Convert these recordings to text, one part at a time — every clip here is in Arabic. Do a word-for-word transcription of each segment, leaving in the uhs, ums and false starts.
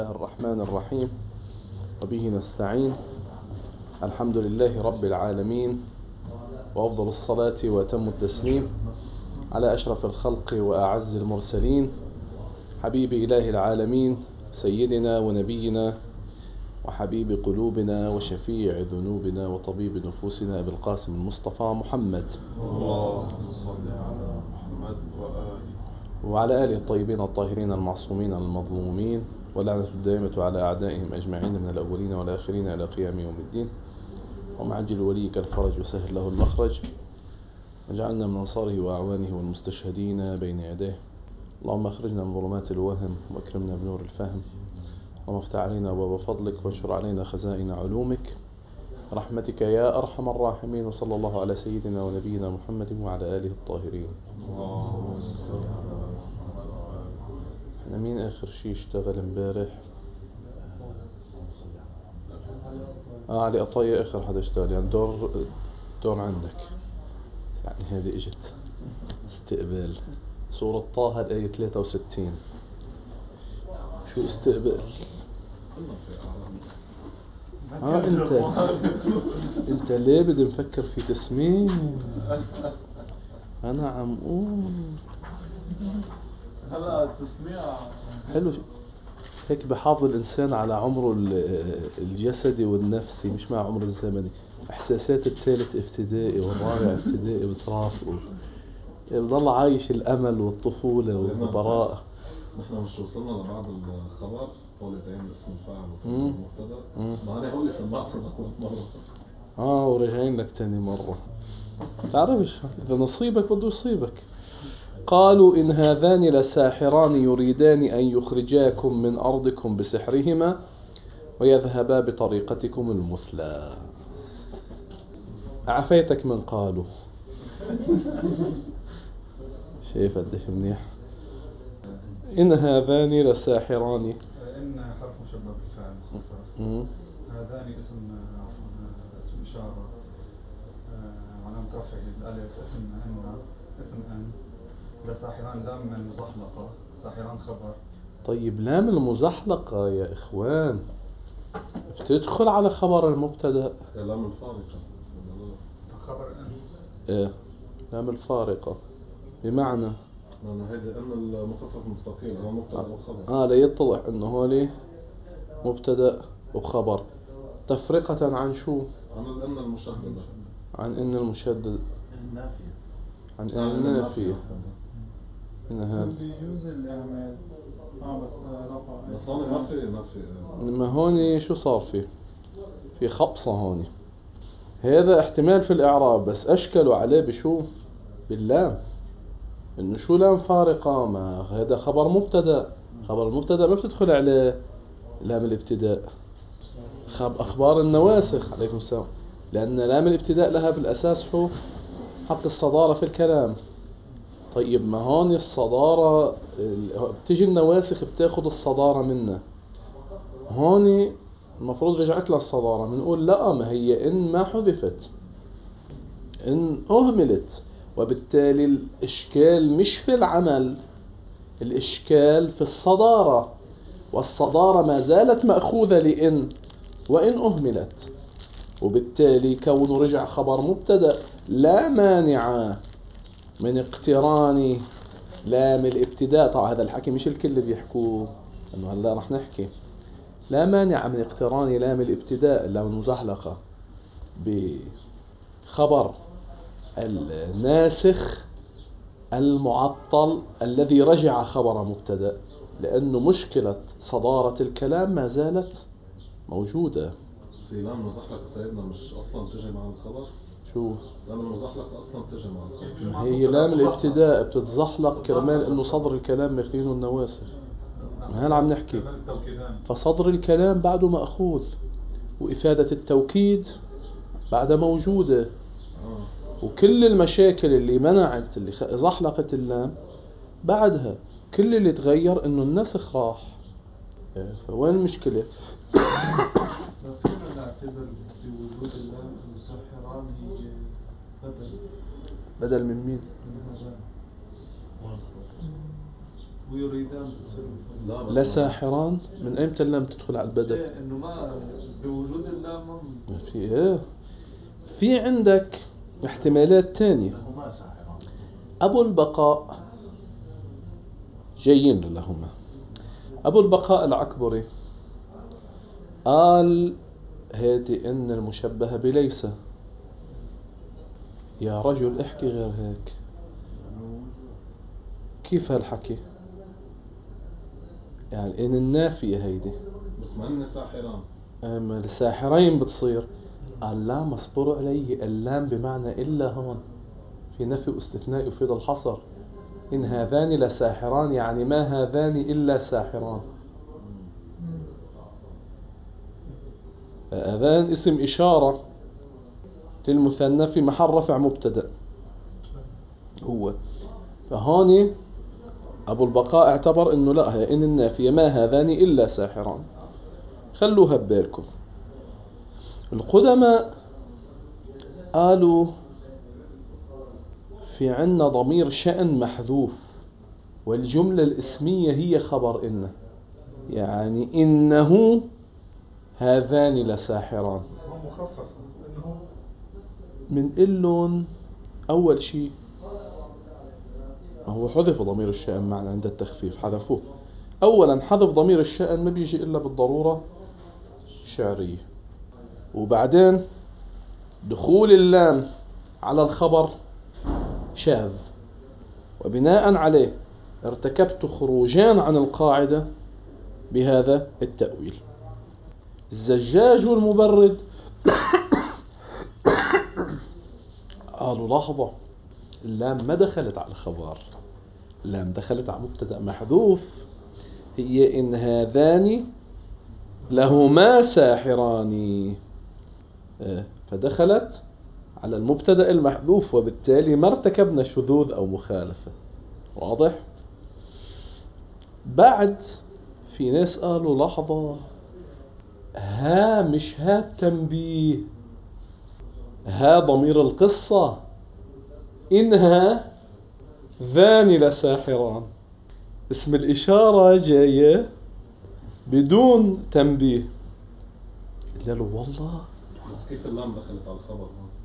الرحمن الرحيم وبه نستعين. الحمد لله رب العالمين، وأفضل الصلاة وأتم التسليم على أشرف الخلق وأعز المرسلين، حبيب إله العالمين، سيدنا ونبينا وحبيب قلوبنا وشفيع ذنوبنا وطبيب نفوسنا أبي القاسم المصطفى محمد، اللهم صل على محمد وآله وعلى آله الطيبين الطاهرين المعصومين المظلومين، واللعنة الدائمة على أعدائهم أجمعين من الأولين والآخرين إلى قيام يوم الدين. اللهم عجل وليك الفرج وسهل له المخرج، واجعلنا من أنصاره وأعوانه والمستشهدين بين يديه. اللهم اخرجنا من ظلمات الوهم واكرمنا بنور الفهم، اللهم افتح علينا أبواب فضلك وانشر علينا خزائن علومك رحمتك يا أرحم الراحمين. وصلى الله على سيدنا ونبينا محمد وعلى آله الطاهرين. احنا مين آخر شيء اشتغل امبارح؟ آه علي قطاية آخر حدا اشتغل، يعني دور دور عندك. يعني هذه اجت استقبال سورة طه الآية ثلاثة وستين. شو استقبال؟ ها انت انت ليه بدي مفكر في تسمين؟ انا عم قول هلا التسميع حلو هيك بحافظ الانسان على عمره الجسدي والنفسي، مش مع عمره الزمني. احساسات الثالث ابتدائي والرابع ابتدائي بترافقه، بضل عايش الامل والطفوله والبراءه. نحن مش وصلنا لبعض الخبر قولتين اسم الفاعل وفعل المبتدا، ما انا هو اللي سمعته لك مره اه ورجعين لك تاني مره. تعرفش اذا نصيبك بده يصيبك. قالوا إن هذان لساحران يريدان أن يخرجاكم من أرضكم بسحرهما ويذهبا بطريقتكم المثلى. عفيتك من قالوا. شايف قديش منيح. إن هذان لساحران. إن حرف مشبه بالفعل مخفف. هذان اسم اسم إشارة علامة رفعه الألف. اسم إن اسم إن لساحران لام من مزحلقة. ساحران خبر. طيب لام المزحلقة يا إخوان بتدخل على خبر المبتدأ. لام الفارقة خبر إن. إيه لام الفارقة بمعنى لأنه هذا أن المخفف مستقيم هو مبتدأ وخبر. آه ليتضح إنه هو مبتدأ وخبر تفرقة عن شو؟ عن الأن المشددة. عن إن المشدد. النافية. عن إن النافية. إن هذا. بيجوز الإعمال. آه بس رفع. بس هون ما في ما في. ما هون شو صار فيه؟ في خبصة هون. هذا احتمال في الإعراب بس أشكلوا عليه بشو؟ باللام. إنه شو لام فارقة؟ ما هذا خبر مبتدأ. خبر المبتدأ ما بتدخل عليه لام الابتداء. خب أخبار النواسخ عليكم السلام، لأن لام الابتداء لها بالأساس حو حق الصدارة في الكلام. طيب ما هون الصدارة بتيجي النواسخ بتاخد الصدارة منا، هون المفروض رجعت لها الصدارة. بنقول لا، ما هي إن ما حذفت، إن أهملت، وبالتالي الإشكال مش في العمل، الإشكال في الصدارة، والصدارة ما زالت مأخوذة لإن وإن أهملت، وبالتالي كونه رجع خبر مبتدأ لا مانع من اقتران لام الابتداء. طبعا هذا الحكي مش الكل اللي بيحكوه، انه هلا رح نحكي. لا مانع من اقتران لام الابتداء اللام المزحلقة بخبر الناسخ المعطل الذي رجع خبر مبتدأ، لأنه مشكلة صدارة الكلام ما زالت موجودة. لام المزحلقة سيدنا مش أصلا تجي مع الخبر؟ شو؟ لام المزحلقة أصلا تجي مع الخبر. هي لام الابتداء بتتزحلق كرمال انه صدر الكلام ماخذينه النواسخ. ما هلا عم نحكي. فصدر الكلام بعده مأخوذ، وإفادة التوكيد بعدها موجودة، وكل المشاكل اللي منعت اللي زحلقت اللام بعدها كل اللي تغير انه النسخ راح. فوين المشكلة؟ فينا نعتبر بوجود اللام المسحران هي بدل بدل من مين؟ من هذا ويريدان لا بس لساحران من ايمتى اللام تدخل على البدء؟ إيه، انه ما بوجود اللام في ايه في عندك احتمالات تانية. لهما ساحران. ابو البقاء جايين لهما. ابو البقاء العكبري قال هذه ان المشبهة بليس. يا رجل احكي غير هيك. كيف هالحكي؟ يعني ان النافية هيدي بس ما هن ساحران. اما الساحرين بتصير. قال لا مصبر علي، اللام بمعنى الا هون في نفي واستثناء يفيد الحصر. ان هذان لساحران يعني ما هذان الا ساحران. هذان اسم اشارة للمثنى في محل رفع مبتدأ هو. فهون ابو البقاء اعتبر انه لا، هي ان النافية ما هذان الا ساحران. خلوها ببالكم. القدماء قالوا في عنا ضمير شأن محذوف والجملة الاسمية هي خبر إن، يعني إنه هذان لساحران. هو مخفف انه من إلون أول شيء هو حذف ضمير الشأن معنا عند التخفيف حذفوه. أولا حذف ضمير الشأن ما بيجي إلا بالضرورة شعرية، وبعدين دخول اللام على الخبر شاذ، وبناء عليه ارتكبت خروجان عن القاعدة بهذا التأويل. الزجاج والمبرد قالوا لحظة، اللام ما دخلت على الخبر، اللام دخلت على مبتدأ محذوف، هي إن هذان لهما ساحران، فدخلت على المبتدأ المحذوف، وبالتالي ما ارتكبنا شذوذ أو مخالفة. واضح؟ بعد في ناس قالوا لحظة، ها مش ها التنبيه، ها ضمير القصة، إنها ذان لساحران، اسم الإشارة جاية بدون تنبيه. قالوا والله بس كيف اللام دخلت على الخبر؟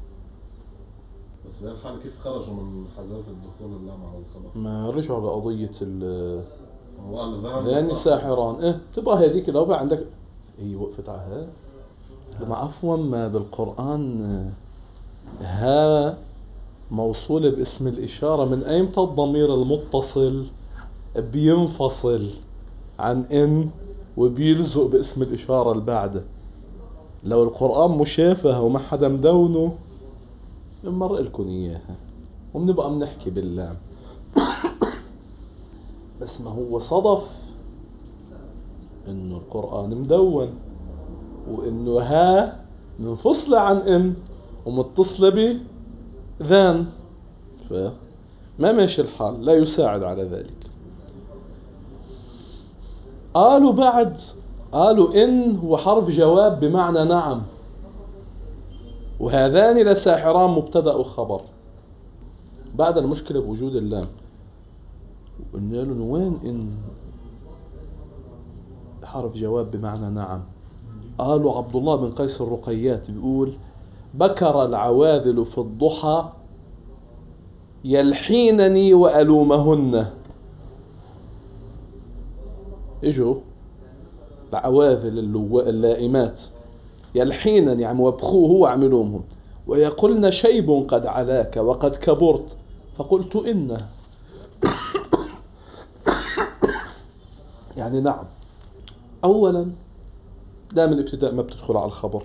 بس بهالحالة كيف خرجوا من حزازة دخول اللام على الخبر؟ ما رجعوا لقضية ال هو قال ذان ذاني ساحران. إيه تبقى هذيك لو بقى عندك هي وقفت على ها. لما عفوا ما بالقرآن ها موصولة باسم الإشارة، من أيمتى الضمير المتصل بينفصل عن إن وبيلزق باسم الإشارة اللي بعده؟ لو القرآن مشافه وما حدا مدونه بنمرق لكم إياها وبنبقى بنحكي بالله. بس ما هو صدف إنه القرآن مدون، وإنه ها منفصلة عن إن ومتصلة بذان، فما ماشي الحال، لا يساعد على ذلك. قالوا بعد قالوا إن هو حرف جواب بمعنى نعم، وهذان لساحران مبتدأ وخبر. بعد المشكلة بوجود اللام، قلنا له وين إن حرف جواب بمعنى نعم؟ قالوا عبد الله بن قيس الرقيات بيقول بكر العواذل في الضحى يلحينني وألومهن. اجوا العواذل اللائمات يلحينني يعني وبخوه وعملومهم، ويقولن شيب قد علاك وقد كبرت، فقلت إنه يعني نعم. أولا لا، من الابتداء ما بتدخل على الخبر،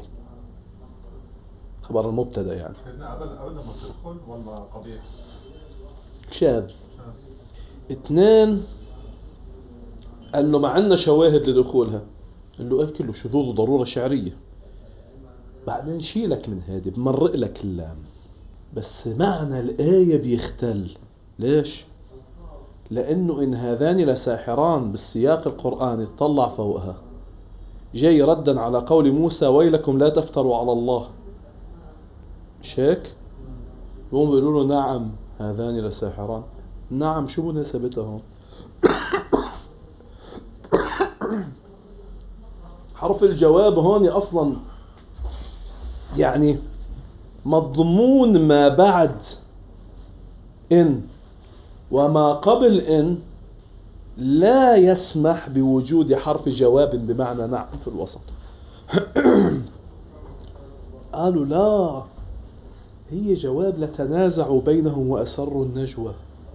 خبر المبتدا يعني ابدا ابدا ما تدخل ولا قبيح شاذ. اثنين قال له مع عنا شواهد لدخولها، قال له اكل له شذوذ وضرورة شعرية. بعدين شيلك من هذه بمرق لك اللام، بس معنى الآية بيختل. ليش؟ لأنه إن هذان لساحران بالسياق القرآني اطلع فوقها جاي ردا على قول موسى ويلكم لا تفتروا على الله، مش هيك؟ يقوم بيقولوا له نعم هذان لساحران. نعم شو مناسبتهم؟ حرف الجواب هون أصلا يعني مضمون ما بعد إن وما قبل إن لا يسمح بوجود حرف جواب بمعنى نعم في الوسط. قالوا لا، هي جواب لتنازعوا بينهم وأسروا النجوى.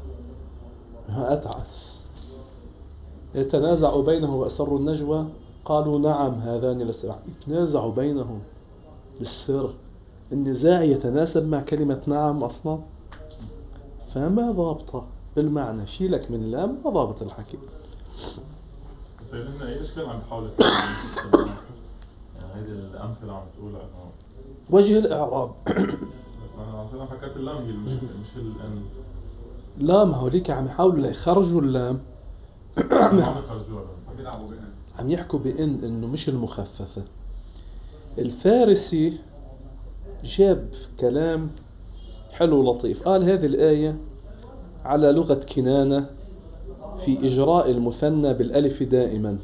أتعس يتنازعوا بينهم وأسروا النجوى. قالوا نعم هذان لسمع. يتنازعوا بينهم بالسر. النزاع يتناسب مع كلمة نعم أصلا، فما ضابطة بالمعنى. شيلك من لام ما ضابط الحكي. طيب هنا ايش كان عم تحاول يعني هيدي الامثله عم تقول انه وجه الإعراب. بس انا انا فكرت اللام هي المشكله مش الان. لا، ما هوليك عم يحاولوا يخرجوا اللام. عم يخرجوها عم يلعبوا بإن. عم يحكوا بإن إنه مش المخففة. الفارسي جاب كلام حلو لطيف. قال هذه الآية على لغة كنانة في إجراء المثنى بالألف دائما،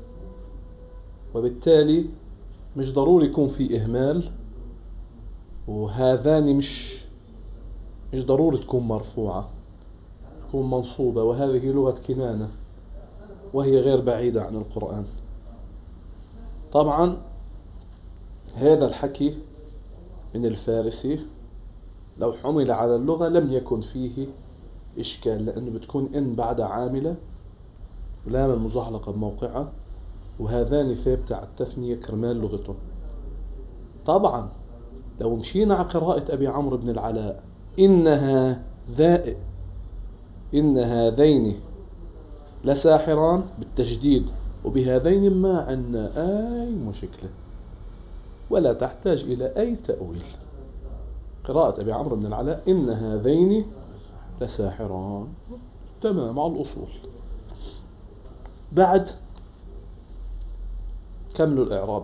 وبالتالي مش ضروري يكون في إهمال، وهذان مش مش ضروري تكون مرفوعة، تكون منصوبة، وهذه لغة كنانة وهي غير بعيدة عن القرآن. طبعا هذا الحكي من الفارسي لو حمل على اللغة لم يكن فيه إشكال، لأنه بتكون إن بعد عاملة ولام المزحلقة بموقعها، وهذان ثابتة على التثنية كرمال لغته. طبعا لو مشينا على قراءة أبي عمرو بن العلاء إنها ذا إن هذين لساحران بالتجديد وبهذين ما عنا أي مشكلة ولا تحتاج إلى أي تأويل. قراءة أبي عمرو بن العلاء إن هذين لساحران تمام على الأصول. بعد كملوا الإعراب.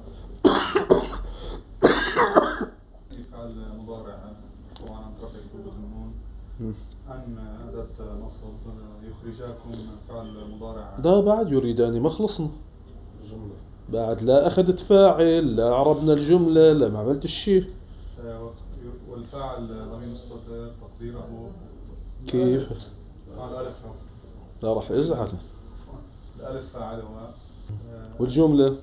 فعل مضارع طبعا عن رفع كتب النون. أن أداة نصب يخرجاكم فعل مضارع. ده بعد يريدان ما خلصنا. بعد لا أخذت فاعل، لا عربنا الجملة، لا ما عملت الشيء. والفاعل ضمير مستتر تقديره كيف؟ الألف. لا راح ازعل. الألف فاعلها. والجملة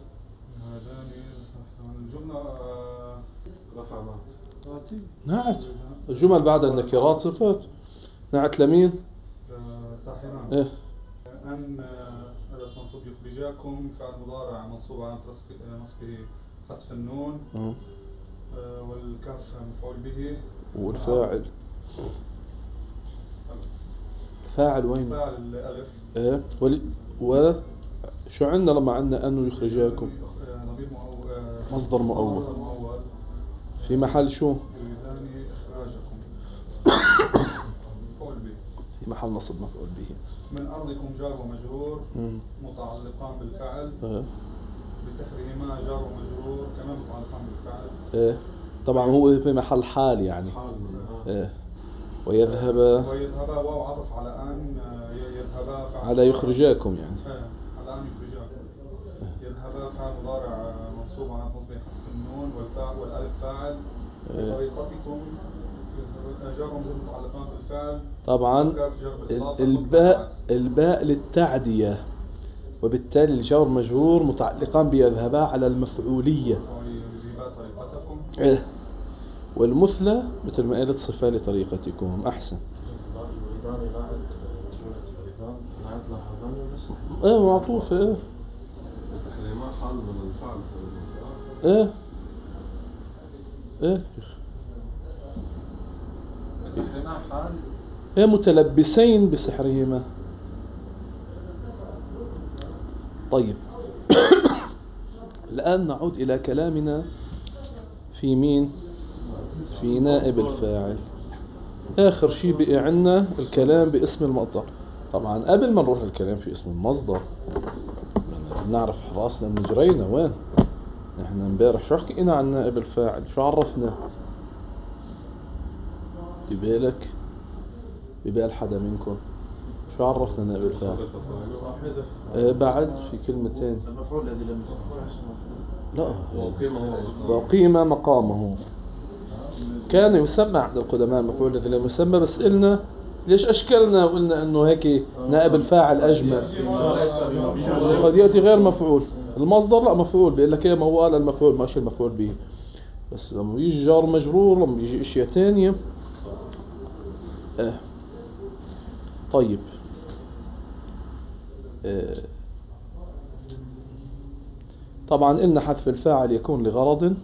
الجملة رفعنا نعت. الجمل بعد النكرات صفات. نعت لمين؟ ساحران. إيه؟ أن أداة منصوب يخرجاكم فعل مضارع منصوب على نصبه حذف النون. أه. والكاف مفعول به. والفاعل فاعل وين؟ فاعل الألف. إيه؟ ولي و شو عندنا لما عندنا أنه يخرجاكم؟ مصدر مؤول في محل شو؟ يريدان إخراجكم. مفعول به. في محل نصب مفعول به. من أرضكم جار ومجرور متعلقان بالفعل. إيه؟ بسحرهما جار ومجرور كمان متعلقان بالفعل. إيه؟ طبعا هو في محل حال يعني. إيه؟ ويذهب ويذهبا واو عطف على أن يذهبا فعل على يخرجاكم يعني. إيه؟ على أن يخرجاكم. يذهبا فعل مضارع منصوب على نصب حذف النون والفاعل والألف فاعل. طريقتكم جار ومجرور متعلقان بالفعل. طبعا الباء الباء للتعدية، وبالتالي الجار مجرور متعلقان بيذهبا على المفعولية. إيه؟ والمثلى مثل ما قالت صفة لطريقتكم. أحسن. ايه معطوفة. ايه ما حال من الفعل ايه ايه ايه متلبسين بسحرهما. طيب الآن نعود إلى كلامنا في مين؟ في نائب الفاعل. آخر شيء بقي عنا الكلام باسم المصدر. طبعا قبل ما نروح الكلام في اسم المصدر نعرف حراسنا من جرينا وين. نحن امبارح شو حكينا عن نائب الفاعل؟ شو عرفنا؟ ببالك؟ ببال حدا منكم؟ شو عرفنا نائب الفاعل؟ آه بعد في كلمتين. المفعول الذي لم لا هو وقيم مقامه كان يسمى عند القدماء المفعول الذي لم يسمى، بس قلنا ليش أشكلنا وقلنا أنه هيك نائب الفاعل أجمل. قد يأتي غير مفعول، المصدر لا مفعول، بيقول لك إيه ما هو قال المفعول ماشي المفعول به، بس لما يجي جار مجرور لما يجي اشياء تانية. آه. طيب آه. طبعا قلنا حذف الفاعل يكون لغرض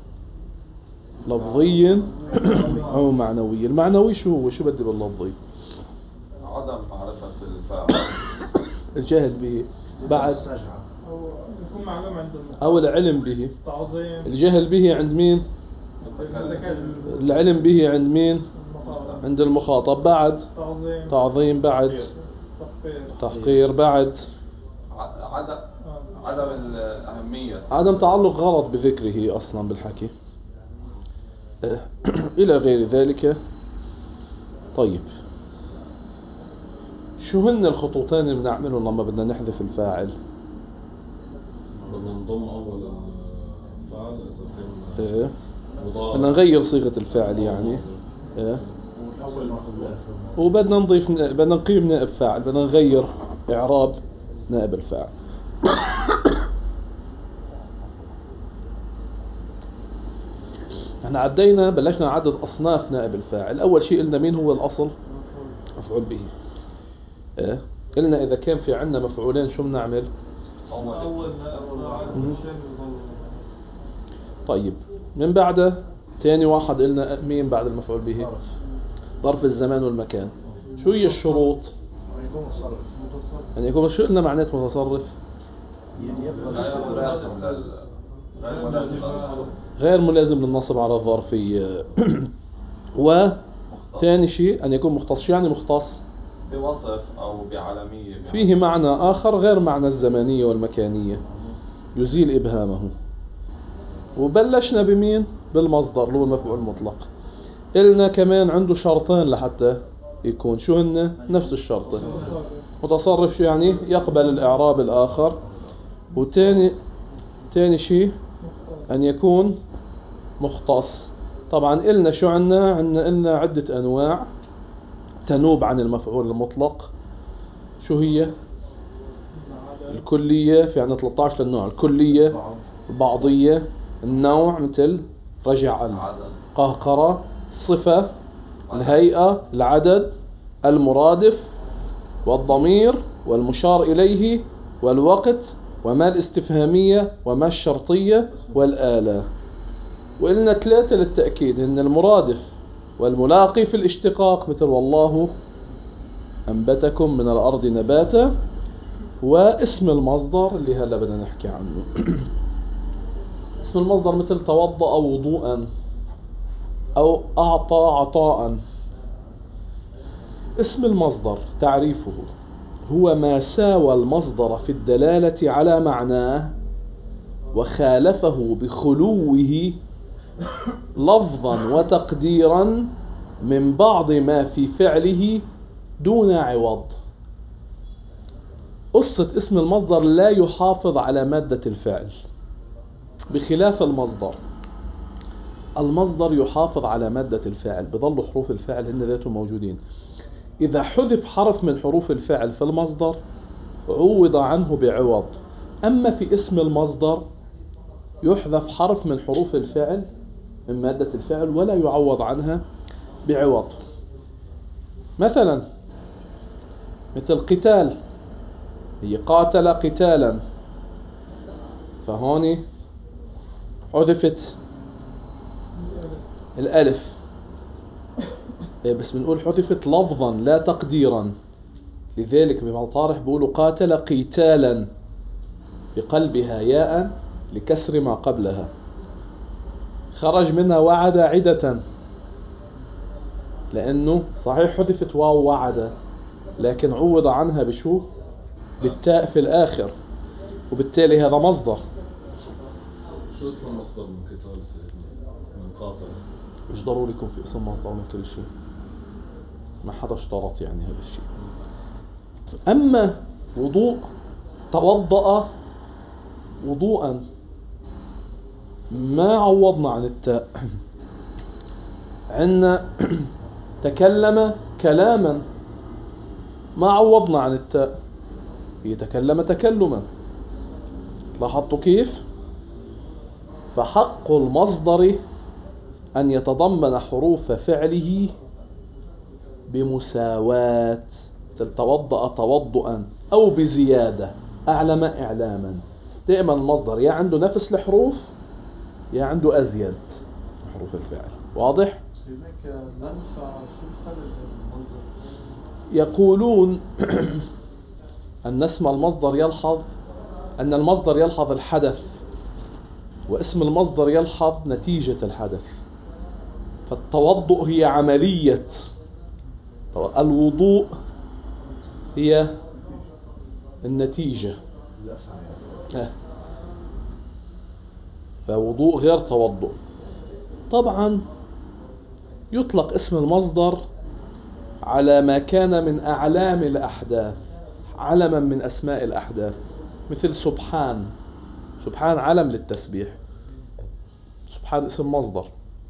لفظي أو معنوي. المعنوي شو هو؟ شو بدي باللفظي؟ عدم معرفة الفاعل، الجهل به بعد، أو يكون معلوم عند أو العلم به. تعظيم الجهل به عند مين؟ العلم به عند مين؟ عند المخاطب. بعد تعظيم تعظيم. بعد تحقير تحقير. بعد عدم عدم الأهمية، عدم تعلق غلط بذكره أصلا بالحكي إلى غير ذلك. طيب شو هن الخطوتين اللي بنعملهم لما بدنا نحذف الفاعل؟ بدنا نضم أول الفاعل إذا كان إيه مضارع، بدنا نغير صيغة الفاعل يعني إيه، وبدنا نضيف بدنا نقيم نائب فاعل، بدنا نغير إعراب نائب الفاعل. احنا عدينا بلشنا نعدد أصناف نائب الفاعل. أول شيء قلنا مين هو الأصل؟ مفعول به. إيه؟ قلنا إذا كان في عندنا مفعولين شو بنعمل؟ أول طيب من بعده تاني واحد قلنا مين بعد المفعول به؟ ظرف الزمان والمكان. شو هي الشروط؟ يعني يكون شو قلنا معنات متصرف؟ غير ملازم للنصب على الظرفية. وثاني شيء أن يكون مختص. يعني مختص بوصف أو بعلمية، فيه معنى آخر غير معنى الزمانية والمكانية يزيل إبهامه. وبلشنا بمين؟ بالمصدر اللي هو المفعول المطلق. قلنا كمان عنده شرطين لحتى يكون شو هن؟ نفس الشرطين. متصرف يعني يقبل الإعراب الآخر. وتاني تاني شيء أن يكون مختص. طبعا قلنا شو عنا؟ عنا قلنا عدة أنواع تنوب عن المفعول المطلق. شو هي؟ الكلية، في عنا ثلاثة عشر النوع. الكلية، البعضية، النوع مثل رجع، القهقرة، الصفة، الهيئة، العدد، المرادف، والضمير، والمشار إليه، والوقت، وما الاستفهامية، وما الشرطية، والآلة. وقلنا ثلاثة للتأكيد إن المرادف والملاقي في الاشتقاق مثل والله أنبتكم من الأرض نباتا. واسم المصدر اللي هلا بدنا نحكي عنه. اسم المصدر مثل توضأ وضوءا أو أعطى عطاء. اسم المصدر تعريفه هو ما ساوى المصدر في الدلالة على معناه وخالفه بخلوه لفظا وتقديرا من بعض ما في فعله دون عوض. قصة اسم المصدر لا يحافظ على مادة الفعل بخلاف المصدر. المصدر يحافظ على مادة الفعل، بظل حروف الفعل هن ذاته موجودين. إذا حذف حرف من حروف الفعل في المصدر عوض عنه بعوض. أما في اسم المصدر يحذف حرف من حروف الفعل من مادة الفعل ولا يعوض عنها بعوض. مثلا مثل قتال، هي قاتل قتالا، فهون حذفت الألف، بس بنقول حذفت لفظا لا تقديرا. لذلك بمطارح بيقولوا قاتل قتالا بقلبها ياء لكسر ما قبلها. خرج منها وعد عدة، لأنه صحيح حذفت واو وعد لكن عوض عنها بشو؟ بالتاء في الآخر، وبالتالي هذا مصدر. شو اسم المصدر من قتال سيدنا؟ من قاتل. مش ضروري يكون في اسم مصدر من كل شيء، ما حدا اشترط يعني هذا الشيء. أما وضوء توضأ وضوءا ما عوضنا عن التاء. عندنا تكلم كلاما ما عوضنا عن التاء، يتكلم تكلما. لاحظتوا كيف؟ فحق المصدر أن يتضمن حروف فعله بمساواة، توضأ توضؤا، أو بزيادة، أعلم إعلاما. دائما المصدر يا عنده نفس الحروف يا عنده أزيد حروف الفعل. واضح؟ يقولون أن اسم المصدر يلحظ أن المصدر يلحظ الحدث، واسم المصدر يلحظ نتيجة الحدث. فالتوضؤ هي عملية، الوضوء هي النتيجة. فوضوء غير توضؤ. طبعا يطلق اسم المصدر على ما كان من أعلام الأحداث، علما من أسماء الأحداث، مثل سبحان. سبحان علم للتسبيح، سبحان اسم مصدر.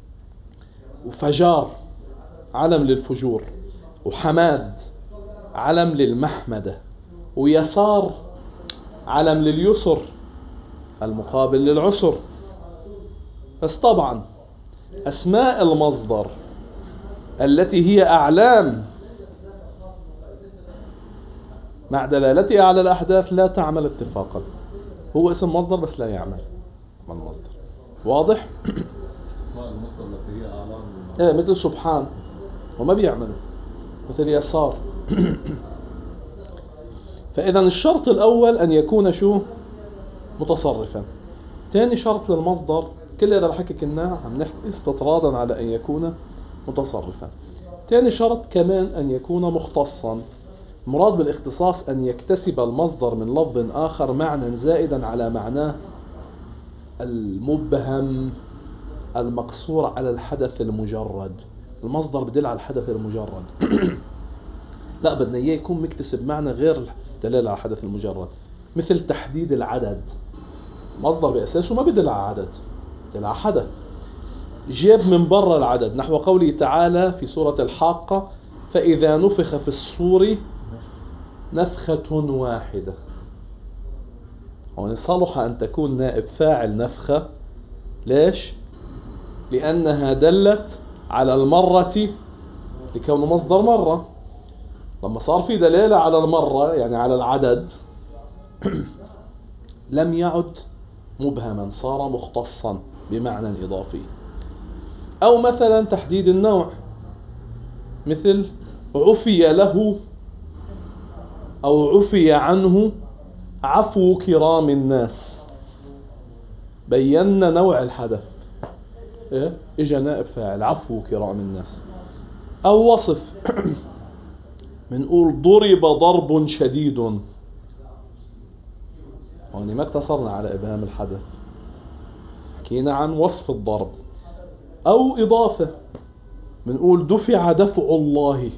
وفجار علم للفجور، وحماد علم للمحمدة، ويسار علم لليسر المقابل للعسر. بس طبعا أسماء المصدر التي هي أعلام مع دلالتها على الأحداث لا تعمل اتفاقا. هو اسم مصدر بس لا يعمل من المصدر. واضح؟ اسماء المصدر التي هي أعلام ايه مثل سبحان وما بيعملوا، مثل يسار. فإذا الشرط الأول أن يكون شو؟ متصرفا. ثاني شرط للمصدر، كل هذا الحكي كنا عم نحكي استطرادا على أن يكون متصرفا. ثاني شرط كمان أن يكون مختصا. المراد بالاختصاص أن يكتسب المصدر من لفظ آخر معنى زائدا على معناه المبهم المقصور على الحدث المجرد. المصدر بدل على الحدث المجرد. لا، بدنا إياه يكون مكتسب معنى غير دلالة على الحدث المجرد، مثل تحديد العدد. مصدر بأساسه ما بدل على عدد، بدل على حدث. جاب من برا العدد، نحو قوله تعالى في سورة الحاقة: فإذا نفخ في الصور نفخة واحدة. هون صلح أن تكون نائب فاعل نفخة. ليش؟ لأنها دلت على المرة لكون مصدر مرة. لما صار في دلالة على المرة يعني على العدد لم يعد مبهما، صار مختصا بمعنى إضافي. أو مثلا تحديد النوع، مثل عفي له أو عفي عنه عفو كرام الناس. بينا نوع الحدث، إيه؟ إجا نائب فاعل عفو كرام الناس. أو وصف منقول ضرب ضرب شديد، هون ما اقتصرنا على إبهام الحدث، حكينا عن وصف الضرب. أو إضافة، منقول دفع دفع الله،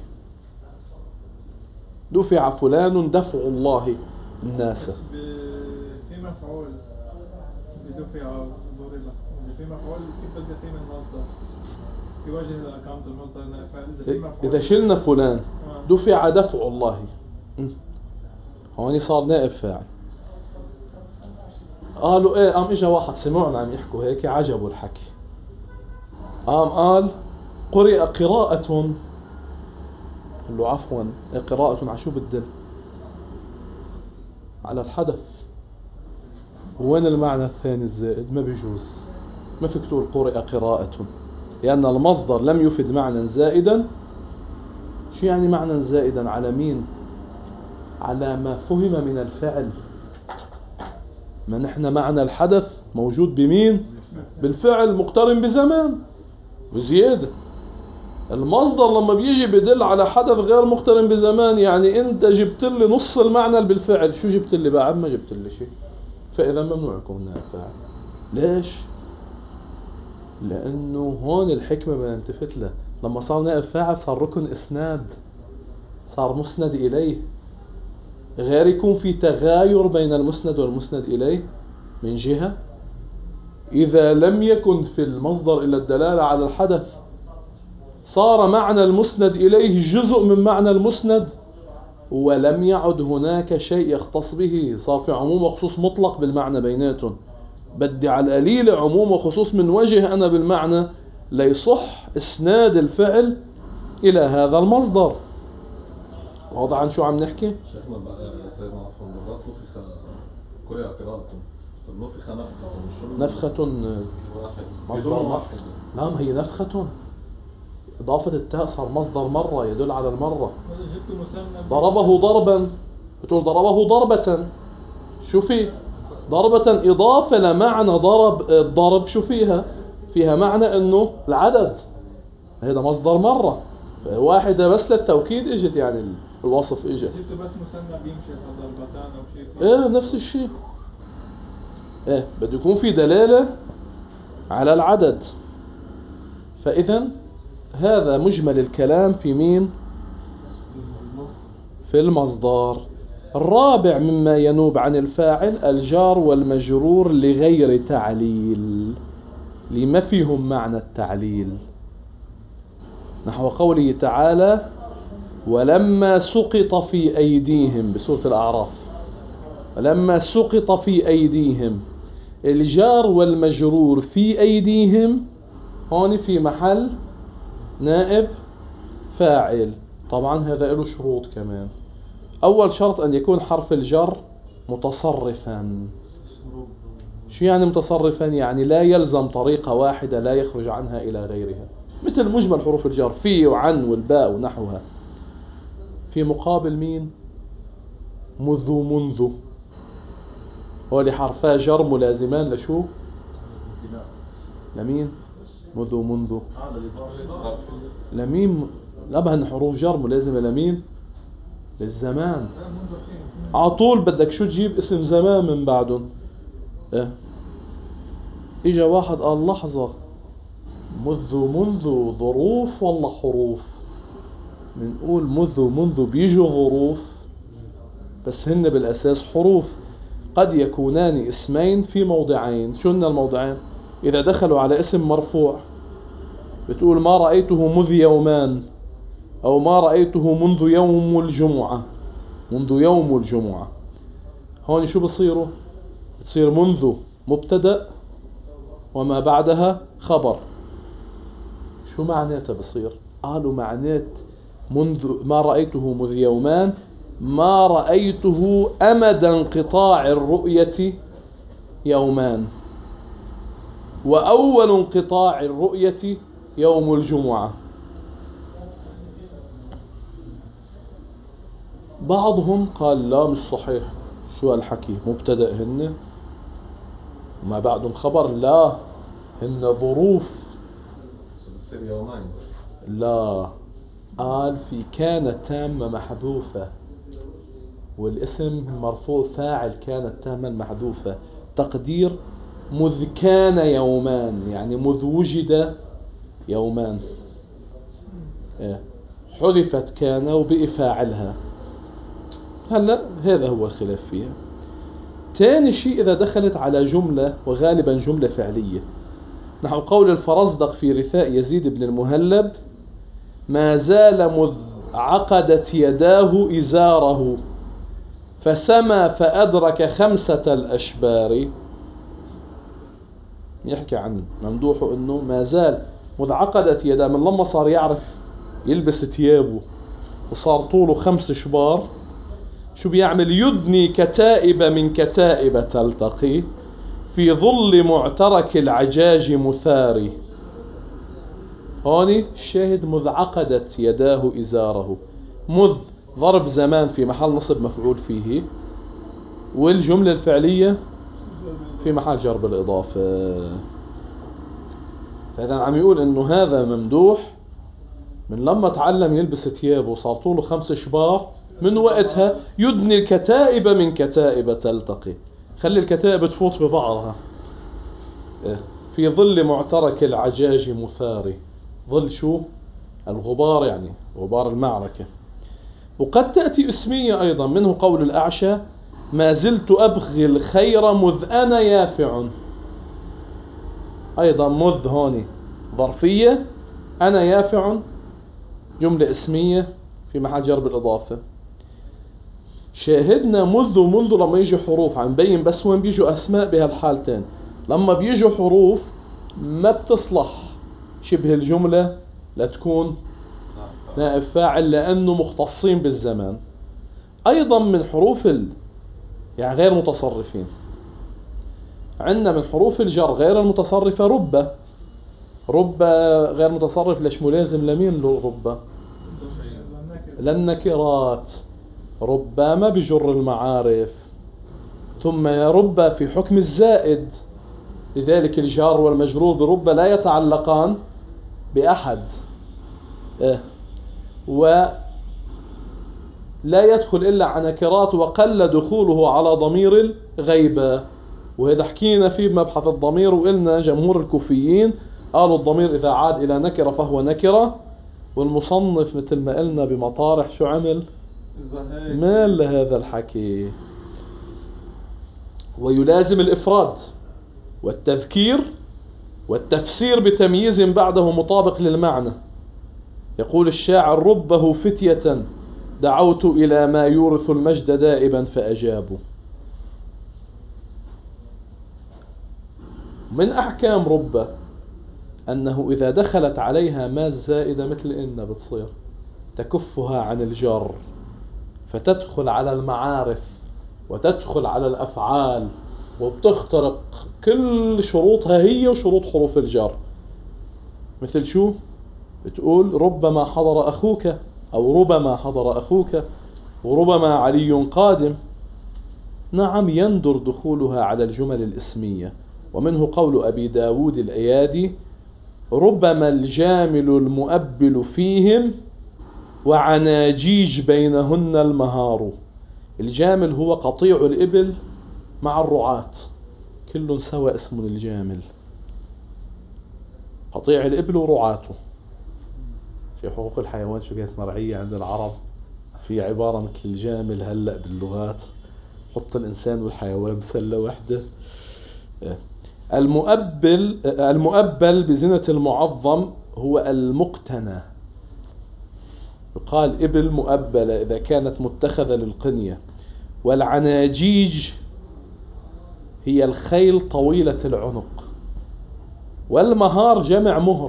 دفع فلان دفع الله الناس. في مفعول بدفع ضرب، في مفعول كيف بدي أتين المصدر في وجه كانت المصدر فإذا إذا شلنا فلان دفع دفع الله، هون صار نائب فاعل. قالوا ايه، قام اجا واحد سمعنا عم يحكوا هيك عجبوا الحكي، قام قال قرئ قراءة، قال له عفوا إيه قراءة على شو بتدل؟ على الحدث. وين المعنى الثاني الزائد؟ ما بيجوز، ما فيك تقول قرئ قراءة، لأن المصدر لم يفد معنى زائدا. شو يعني معنى زائدا؟ على مين؟ على ما فهم من الفعل. ما نحن معنى الحدث موجود بمين؟ بالفعل مقترن بزمان وزيادة. المصدر لما بيجي بدل على حدث غير مقترن بزمان، يعني انت جبت لي نص المعنى بالفعل، شو جبت لي بعد؟ ما جبت لي شيء. فإذا ممنوع يكون نائب فاعل. ليش؟ لأنه هون الحكمة بدنا نلتفت له. لما صار نائب فاعل صار ركن إسناد، صار مسند إليه، غير يكون في تغاير بين المسند والمسند إليه من جهة. إذا لم يكن في المصدر إلا الدلالة على الحدث صار معنى المسند إليه جزء من معنى المسند، ولم يعد هناك شيء يختص به، صار في عموم وخصوص مطلق بالمعنى بيناتهم. بدي على القليل عموم وخصوص من وجه أنا بالمعنى ليصح إسناد الفعل إلى هذا المصدر. واضح عن شو عم نحكي؟ شيخنا بقى زي ما فندرات نفخ كل قراءته فالنفخ نفخة نفخة واحد مصدر بدون واحد. واحد. نعم هي نفخة، إضافة التاء صار مصدر مرة يدل على المرة. جبت مثنى ضربه ضربا، بتقول ضربه ضربة، شو في ضربة إضافة لمعنى ضرب. الضرب شو فيها؟ فيها معنى إنه العدد، هذا مصدر مرة واحدة بس للتوكيد اجت، يعني الوصف اجت. جبت بس مثنى بيمشي ضربتان او شيء. ايه نفس الشيء. ايه بده يكون في دلالة على العدد. فإذا هذا مجمل الكلام في مين؟ في المصدر. الرابع مما ينوب عن الفاعل الجار والمجرور لغير تعليل، لما فيهم معنى التعليل، نحو قوله تعالى ولما سقط في أيديهم بسورة الأعراف. ولما سقط في أيديهم، الجار والمجرور في أيديهم هون في محل نائب فاعل. طبعا هذا له شروط كمان. أول شرط أن يكون حرف الجر متصرفا. شو يعني متصرفا؟ يعني لا يلزم طريقة واحدة لا يخرج عنها إلى غيرها، مثل مجمل حروف الجر في وعن والباء ونحوها. في مقابل مين؟ مذ منذ، هو اللي حرفا جر ملازمان لشو؟ لمين؟ مذ منذ لمين؟ لبهن حروف جر ملازمة لمين؟ للزمان. على طول بدك شو تجيب اسم زمان من بعدهم. اه اجا واحد قال لحظة، مذ منذ ظروف ولا حروف؟ بنقول مذ منذ بيجوا ظروف بس هن بالأساس حروف. قد يكونان اسمين في موضعين. شو هن الموضعين؟ إذا دخلوا على اسم مرفوع بتقول ما رأيته مذ يومان، أو ما رأيته منذ يوم الجمعة، منذ يوم الجمعة. هون شو بصيروا؟ بتصير منذ مبتدأ وما بعدها خبر. شو معناتها بصير؟ قالوا معنات منذ ما رأيته منذ يومان ما رأيته أمد انقطاع الرؤية يومان، وأول انقطاع الرؤية يوم الجمعة. بعضهم قال لا مش صحيح، شو هالحكي؟ مبتدأ هن وما بعدهم خبر؟ لا هن ظروف. بتصير يومين. لا قال في كانت تامة محذوفة، والاسم المرفوع فاعل كانت تامة محذوفة. تقدير مذ كان يومان، يعني مذ وجد يومان. إيه. حذفت كان وبقي فاعلها. هلا هذا هو الخلاف فيها. ثاني شيء إذا دخلت على جملة وغالبا جملة فعلية، نحو قول الفرزدق في رثاء يزيد بن المهلب ما زال مذ عقدت يداه إزاره فسمى فأدرك خمسة الأشبار. يحكي عن ممدوحه أنه ما زال مذ عقدت يداه، من لما صار يعرف يلبس ثيابه وصار طوله خمس شبار، شو بيعمل؟ يدني كتائب من كتائب تلتقي في ظل معترك العجاج مثاري. هوني الشاهد مذ عقدت يداه إزاره. مذ ظرف زمان في محل نصب مفعول فيه، والجملة الفعلية في محل جر بالإضافة. فإذا عم يقول إنه هذا ممدوح من لما تعلم يلبس ثيابه وصار طوله خمس شبار، من وقتها يدني الكتائب من كتائب تلتقي، خلي الكتائب تفوت ببعضها في ظل معترك العجاج مثاري. ظل شو؟ الغبار، يعني غبار المعركة. وقد تأتي اسمية أيضا، منه قول الأعشى: ما زلت أبغي الخير مذ أنا يافع. أيضا مذ هوني ظرفية، أنا يافع جملة اسمية في محل جر بالإضافة. شاهدنا منذ ومنذ لما يجي حروف عم بين بس وين بيجوا أسماء بهالحالتين. لما بيجوا حروف ما بتصلح شبه الجملة لتكون نائب فاعل لأنه مختصين بالزمان. أيضا من حروف ال... يعني غير متصرفين، عندنا من حروف الجر غير المتصرفة رب. رب غير متصرف، ليش ملازم لمين رب؟ للنكرات. رب ما بجر المعارف. ثم رب في حكم الزائد، لذلك الجار والمجرور برب لا يتعلقان بأحد. اه. ولا يدخل إلا عن نكرات، وقل دخوله على ضمير الغيبة، وهذا حكينا في مبحث الضمير، وقلنا جمهور الكوفيين قالوا الضمير إذا عاد إلى نكرة فهو نكرة. والمصنف مثل ما قلنا بمطارح شو عمل؟ مال لهذا الحكي. ويلازم الإفراد والتذكير والتفسير بتمييز بعده مطابق للمعنى. يقول الشاعر: ربه فتية دعوت إلى ما يورث المجد دائبا فأجابوا. من أحكام رب أنه إذا دخلت عليها ما الزائدة مثل إن بتصير تكفها عن الجر، فتدخل على المعارف وتدخل على الأفعال وبتخترق كل شروطها هي وشروط حروف الجر. مثل شو؟ بتقول ربما حضر أخوك، أو ربما حضر أخوك، وربما علي قادم. نعم، يندر دخولها على الجمل الاسمية. ومنه قول أبي داود الأيادي: ربما الجامل المؤبل فيهم وعناجيج بينهن المهار. الجامل هو قطيع الإبل مع الرعاة، كل سوى اسم الجامل. قطيع الإبل ورعاته. في حقوق الحيوان شو قالت مرعية عند العرب في عبارة مثل الجامل هلأ باللغات، حط الإنسان والحيوان بسلة واحدة. المؤبل المؤبل بزنة المعظم هو المقتنى. يقال إبل مؤبلة إذا كانت متخذة للقنية. والعناجيج هي الخيل طويلة العنق. والمهار جمع مهر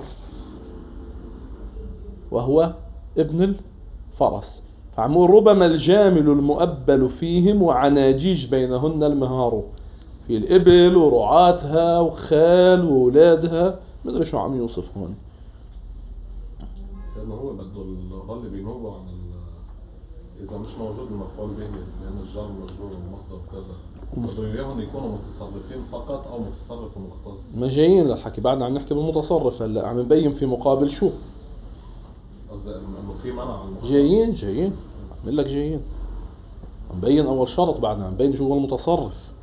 وهو ابن الفرس. فعمول ربما الجامل المؤبل فيهم وعناجيج بينهن المهار. في الإبل ورعاتها وخال وولادها، ما ادري شو عم يوصف هون. سيدنا هو بده الظل بينوبوا عن إذا مش موجود المفعول به، لأن الجار مجرور والمصدر كذا، بده إياهم يكونوا متصرفين فقط أو متصرف ومختص. ما جايين للحكي، بعدنا عم نحكي بالمتصرف هلا، عم نبين في مقابل شو؟ قصدي إنه في منع عن المختص. جايين جايين عم لك جايين، عم بين أول شرط، بعدنا عم بين شو هو المتصرف.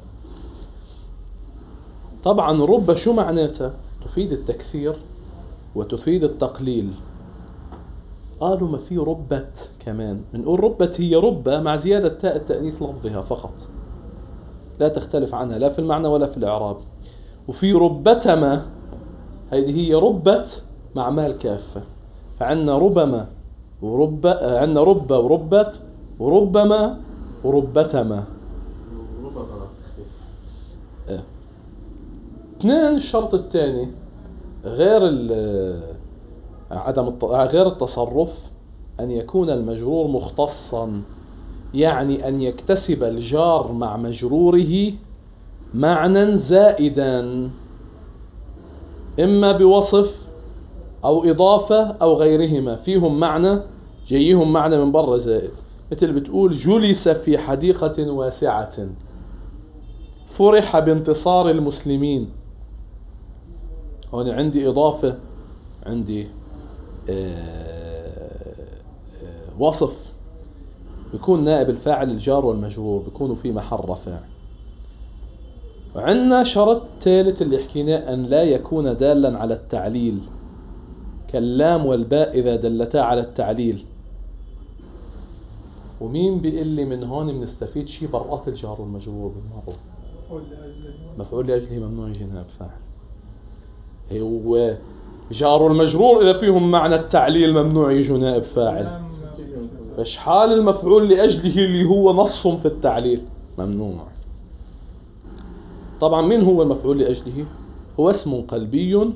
طبعا رب شو معناتها؟ تفيد التكثير وتفيد التقليل. قالوا ما في ربت كمان، بنقول ربت هي ربة مع زيادة تاء التأنيث لفظها فقط، لا تختلف عنها لا في المعنى ولا في الإعراب. وفي ربتما، هذه هي ربت مع مال كافة. فعندنا ربما ورب، عندنا رب وربت وربما وربتما. اه. اثنين، الشرط الثاني غير عدم غير التصرف أن يكون المجرور مختصا، يعني أن يكتسب الجار مع مجروره معنى زائدا، إما بوصف أو إضافة أو غيرهما، فيهم معنى جيهم معنى من برا زائد. مثل بتقول جلس في حديقة واسعة، فرح بانتصار المسلمين. هون عندي إضافة، عندي وصف، بيكون نائب الفاعل الجار والمجرور، بيكونوا في محل رفع. وعندنا شرط ثالث اللي حكيناه، أن لا يكون دالا على التعليل، كاللام والباء إذا دلتا على التعليل. ومين بيقول لي من هون بنستفيد شيء برات الجار والمجرور بالمرة؟ مفعول لأجله مفعول لأجله ممنوع يجي نائب فاعل. هو جار والمجرور إذا فيهم معنى التعليل ممنوع يجوا نائب فاعل. فش حال المفعول لأجله اللي هو نصهم في التعليل ممنوع. طبعا مين هو المفعول لأجله؟ هو اسم قلبي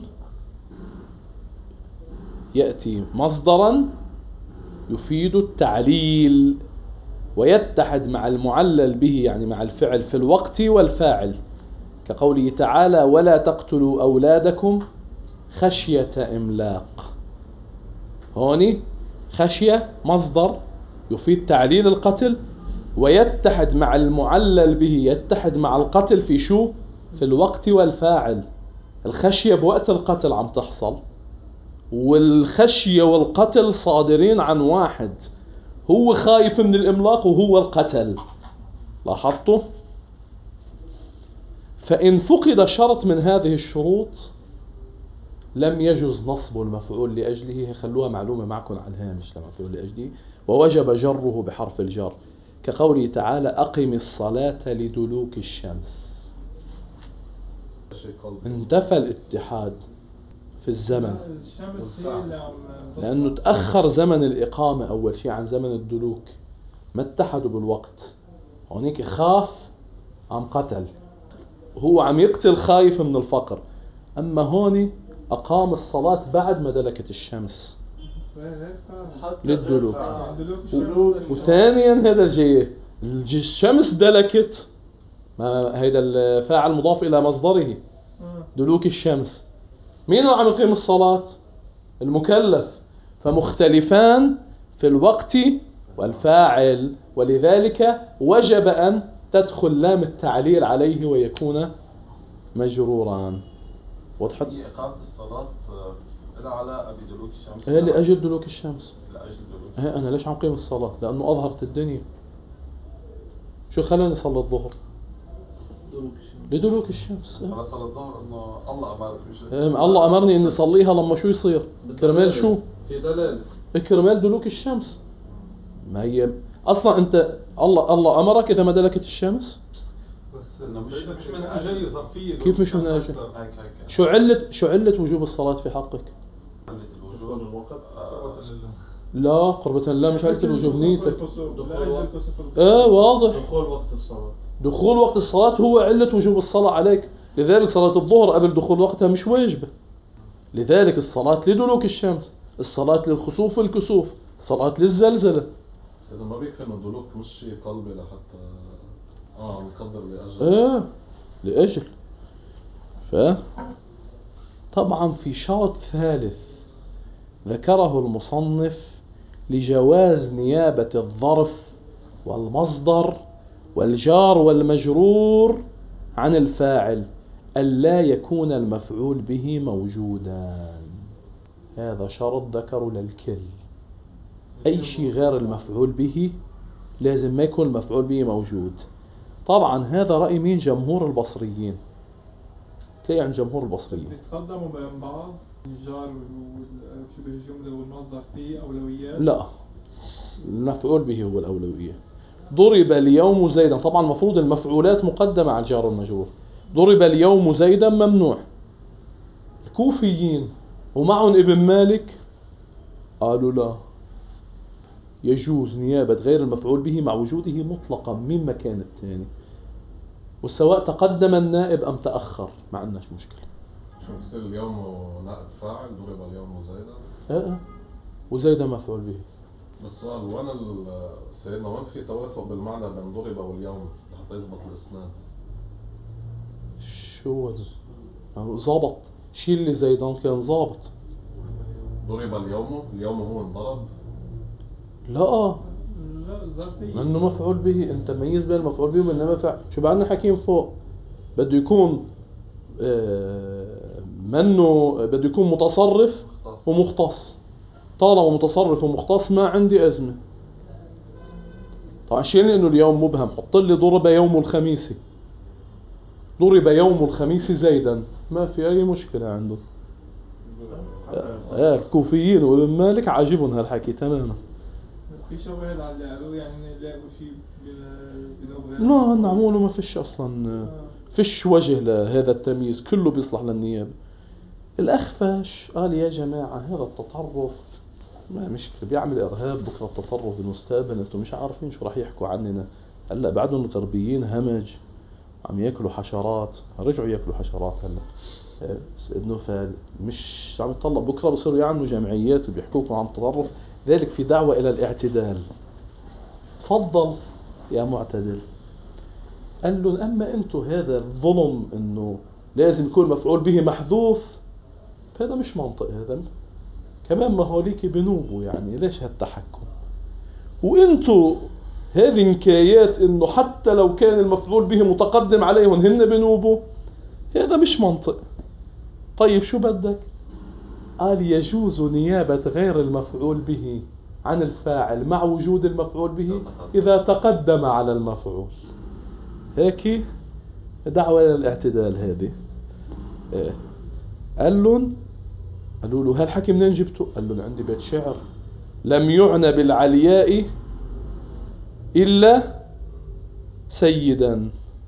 يأتي مصدرا يفيد التعليل ويتحد مع المعلل به يعني مع الفعل في الوقت والفاعل، كقوله تعالى ولا تقتلوا أولادكم خشية إملاق. هوني خشية مصدر يفيد تعليل القتل ويتحد مع المعلل به، يتحد مع القتل في شو؟ في الوقت والفاعل. الخشية بوقت القتل عم تحصل، والخشية والقتل صادرين عن واحد هو خايف من الإملاق وهو القتل. لاحظتوا؟ فإن فقد شرط من هذه الشروط لم يجوز نصب المفعول لأجله. خلوها معلومة معكم على الهامش لمفعول لأجله. ووجب جره بحرف الجر كقوله تعالى أقم الصلاة لدلوك الشمس. انتفى الاتحاد في الزمن الشمس هي اللي عم لأنه تأخر زمن الإقامة أول شيء عن زمن الدلوك، ما اتحدوا بالوقت. هونيك خاف عم قتل، هو عم يقتل خايف من الفقر. أما هوني أقام الصلاة بعد ما دلكت الشمس للدلوك. وثانيا هذا الجي الشمس دلكت، ما هيدا الفاعل مضاف إلى مصدره دلوك الشمس. مين هو عم يقيم الصلاة؟ المكلف. فمختلفان في الوقت والفاعل، ولذلك وجب أن تدخل لام التعليل عليه ويكون مجرورا. وضحت؟ هي إقامة الصلاة إلى علاقة بدلوك الشمس؟ هي لأجل دلوك الشمس. لأجل دلوك هي أنا ليش عم قيم الصلاة؟ لأنه أظهرت الدنيا. شو خلاني صلي الظهر؟ لدلوك الشمس. أنا صلى الظهر إنه الله أمرك. الله أمرني إني صليها لما شو يصير؟ كرمال شو؟ في دلالة كرمال دلوك الشمس. ما هي أصلا أنت الله الله أمرك إذا ما دلكت الشمس؟ بس مش من أجل ظرفية. كيف مش من أجل؟ شو علة شو علة وجوب الصلاة في حقك؟ علة الوجوب الوقت. لا قربة لا مش علة الوجوب نيتك. دخول آه واضح. دخول وقت الصلاة. دخول وقت الصلاة هو علة وجوب الصلاة عليك. لذلك صلاة الظهر قبل دخول وقتها مش واجبة. لذلك الصلاة لدلوك الشمس، الصلاة للخسوف والكسوف، الصلاة للزلزلة. بس إذا ما بيكفي إنه دلوك مش شيء قلبي لحتى آه مقدر لأجل. آه لأجل. ف طبعا في شرط ثالث ذكره المصنف لجواز نيابة الظرف والمصدر والجار والمجرور عن الفاعل ألا يكون المفعول به موجودا. هذا شرط ذكره للكل. أي شيء غير المفعول به لازم ما يكون المفعول به موجود. طبعا هذا رأي مين؟ جمهور البصريين. تلاقي عن جمهور البصريين بيتقدموا بين بعض الجار وشبه الجملة والمصدر فيه أولويات. لا، المفعول به هو الأولوية. ضرب اليوم زيدا، طبعا المفروض المفعولات مقدمة على الجار والمجرور. ضرب اليوم زيدا ممنوع. الكوفيين ومعهم ابن مالك قالوا لا، يجوز نيابة غير المفعول به مع وجوده مطلقا من مكان الثاني، وسواء تقدم النائب أم تأخر ما عندناش مشكلة. شو بصير اليوم نائب فاعل ضرب اليوم زيدا؟ اه وزيدا مفعول به. بس السؤال وين سيدنا وين في توافق بالمعنى بين ضرب واليوم لحتى يزبط الاسناد؟ شو يعني ضابط شيء اللي زيدان كان ضابط. ضرب اليوم، اليوم هو انضرب؟ لا لا ظرفية لأنه مفعول به. انت ميز بين المفعول به وبين المفعول. شو بعدنا حكيم فوق بده يكون آه منه بده يكون متصرف ومختص. طالما متصرف ومختص ما عندي أزمة. طبعا شيء انه اليوم مبهم، حط لي ضرب يوم الخميس، ضرب يوم الخميس زيدا، ما في اي مشكلة عنده. آه الكوفيين وابن مالك عاجبهم هالحكي تماما. في شواهد على اللي قالوا يعني لاقوا شيء بنوبة؟ لا نعموله ما فيش أصلا، فيش وجه لهذا التمييز، كله بيصلح للنيابة. الأخفش قال يا جماعة هذا التطرف ما مشكلة، بيعمل إرهاب بكرة التطرف بالمستقبل، أنتم مش عارفين شو راح يحكوا عننا. هلا بعدهم الغربيين همج عم ياكلوا حشرات، رجعوا ياكلوا حشرات هلا ابنه فال مش عم يطلع بكرة بصيروا يعملوا جمعيات وبيحكوكم عن التطرف. ذلك في دعوة إلى الاعتدال. تفضل يا معتدل. قال له أما أنتم هذا الظلم أنه لازم يكون مفعول به محذوف، هذا مش منطق. هذا كمان ما هوليك بنوبوا، يعني ليش هالتحكم؟ وانتو هذه نكايات انه حتى لو كان المفعول به متقدم عليهم هن بنوبوا، هذا مش منطق. طيب شو بدك؟ قال يجوز نيابة غير المفعول به عن الفاعل مع وجود المفعول به إذا تقدم على المفعول. هيك دعوة إلى الاعتدال هذه. قال لهم قالوا له هالحكي منين جبته؟ قال له عندي بيت شعر لم يعنى بالعلياء إلا سيدا.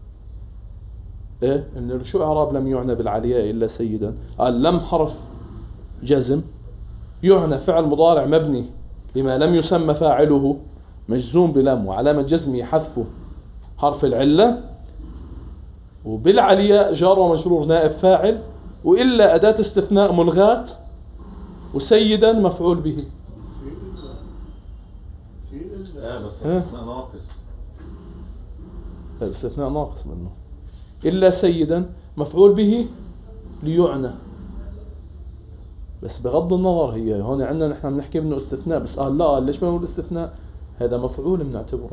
إيه إنه شو إعراب لم يعنى بالعلياء إلا سيدا؟ قال لم حرف جزم، يعنى فعل مضارع مبني لما لم يسمى فاعله مجزوم بلم وعلامة جزمه حذفه حرف العلة، وبالعلياء جار ومجرور نائب فاعل، وإلا أداة استثناء ملغاة، وسيدا مفعول به. اه بس استثناء ناقص. الاستثناء ناقص منه. إلا سيدا مفعول به ليعنى. بس بغض النظر هي هون عندنا نحن بنحكي منه استثناء، بس قال لا قال ليش ما نقول استثناء؟ هذا مفعول بنعتبره.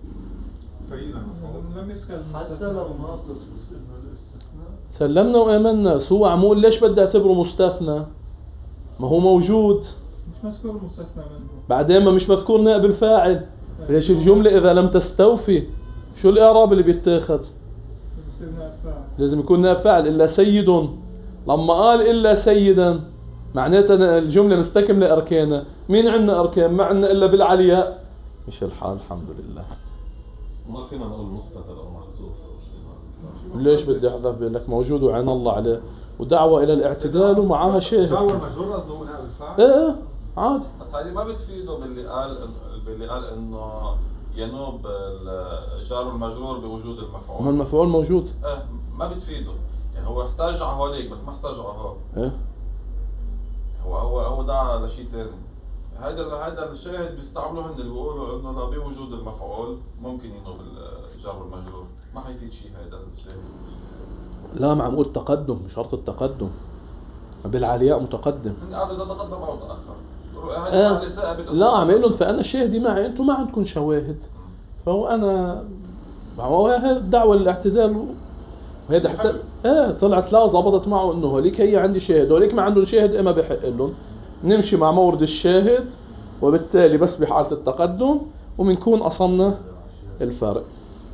حتى لو ناقص بس انه الاستثناء سلمنا وآمنا. سوى عمول ليش بدي اعتبره مستثنى؟ ما هو موجود، مش مذكور المستثنى منه، بعدين ما مش مذكور نائب الفاعل. ليش الجملة إذا لم تستوفي شو الإعراب اللي بيتاخذ؟ لازم يكون نائب فاعل. إلا سيد، لما قال إلا سيدا معناتها الجملة مستكملة أركانها. مين عندنا أركان؟ ما عندنا إلا بالعلياء. مش الحال الحمد لله. ما فينا نقول مستتر أو محذوف أو شيء. ليش بدي أحذف؟ بيقول لك موجود وعين الله عليه ودعوة إلى الاعتدال ومعها شاهد. جاور مجرور قصده هو نائب الفاعل؟ إيه إيه عادي. بس هذه ما بتفيده باللي قال باللي قال إنه ينوب الجار والمجرور بوجود المفعول. ما المفعول موجود. إيه ما بتفيده، يعني هو احتاج على هوليك بس ما احتاج على هو. إيه هو هو هو دعا لشيء ثاني. هذا هذا الشاهد بيستعملوه هن اللي بيقولوا انه لا بوجود المفعول ممكن ينوب الجار والمجرور، ما حيفيد شيء هذا الشاهد. لا ما عم اقول تقدم، شرط التقدم بالعلياء متقدم. قال اذا تقدم او تاخر. آه. لا عم اقول لهم فانا شاهدي معي، انتم ما عندكم شواهد، فهو انا هو هذا الدعوه للاعتدال وهذا حتى اه طلعت لا ضبطت معه انه هوليك هي عندي شاهد وهوليك ما عندهم شاهد، اما بحق لهم نمشي مع مورد الشاهد، وبالتالي بس بحالة التقدم ومنكون أصلنا الفرق.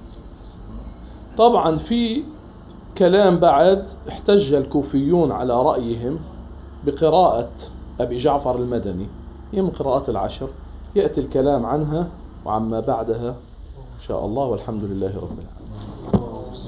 طبعا في كلام بعد احتج الكوفيون على رأيهم بقراءة أبي جعفر المدني، هي من قراءات العشر، يأتي الكلام عنها وعما بعدها إن شاء الله، والحمد لله رب العالمين.